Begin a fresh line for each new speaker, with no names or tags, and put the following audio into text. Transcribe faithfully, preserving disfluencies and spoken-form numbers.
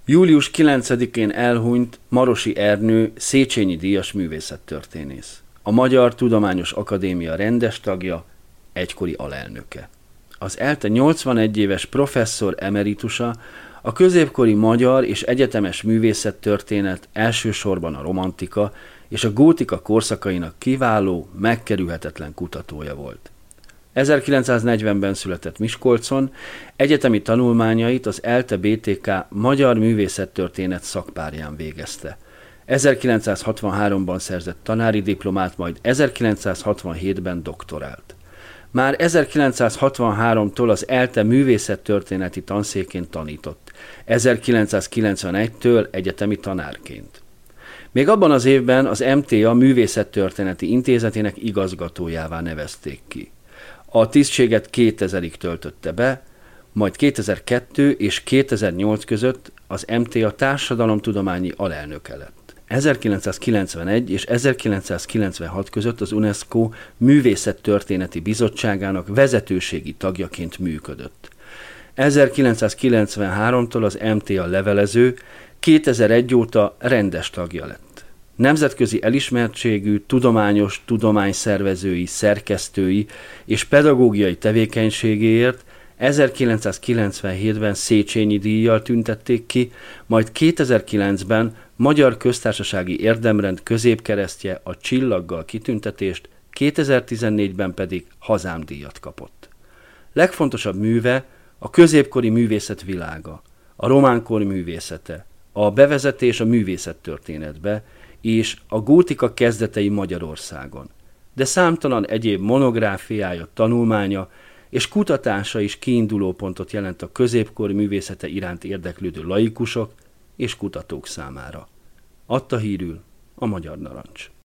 július kilencedikén elhunyt Marosi Ernő Széchenyi díjas művészettörténész, a Magyar Tudományos Akadémia rendes tagja, egykori alelnöke. Az ELTE nyolcvanegy éves professzor emeritusa, a középkori magyar és egyetemes művészettörténet, elsősorban a romantika és a gótika korszakainak kiváló, megkerülhetetlen kutatója volt. ezerkilencszáznegyvenben született Miskolcon, egyetemi tanulmányait az ELTE bé té ká Magyar Művészettörténet szakpárján végezte. ezerkilencszázhatvanháromban szerzett tanári diplomát, majd ezerkilencszázhatvanhétben doktorált. Már ezerkilencszázhatvanháromtól az ELTE művészettörténeti tanszékén tanított, ezerkilencszázkilencvenegytől egyetemi tanárként. Még abban az évben az em té á Művészettörténeti Intézetének igazgatójává nevezték ki. A tisztséget kétezerig töltötte be, majd kétezer-kettő és kétezer-nyolc között az em té á társadalomtudományi alelnöke lett. ezerkilencszázkilencvenegy és ezerkilencszázkilencvenhat között az UNESCO Művészettörténeti Bizottságának vezetőségi tagjaként működött. ezerkilencszázkilencvenháromtól az em té á levelező, kétezer-egy óta rendes tagja lett. Nemzetközi elismertségű, tudományos, tudományszervezői, szerkesztői és pedagógiai tevékenységéért ezerkilencszázkilencvenhétben Széchenyi díjjal tüntették ki, majd kétezer-kilencben Magyar Köztársasági Érdemrend középkeresztje, a csillaggal kitüntetést, kétezer-tizennégyben pedig Hazám díjat kapott. Legfontosabb műve a középkori művészet világa, a románkor művészete, a bevezetés a művészettörténetbe és a gótika kezdetei Magyarországon. De számtalan egyéb monográfiája, tanulmánya és kutatása is kiindulópontot jelent a középkori művészete iránt érdeklődő laikusok és kutatók számára. Adta hírül a Magyar Narancs.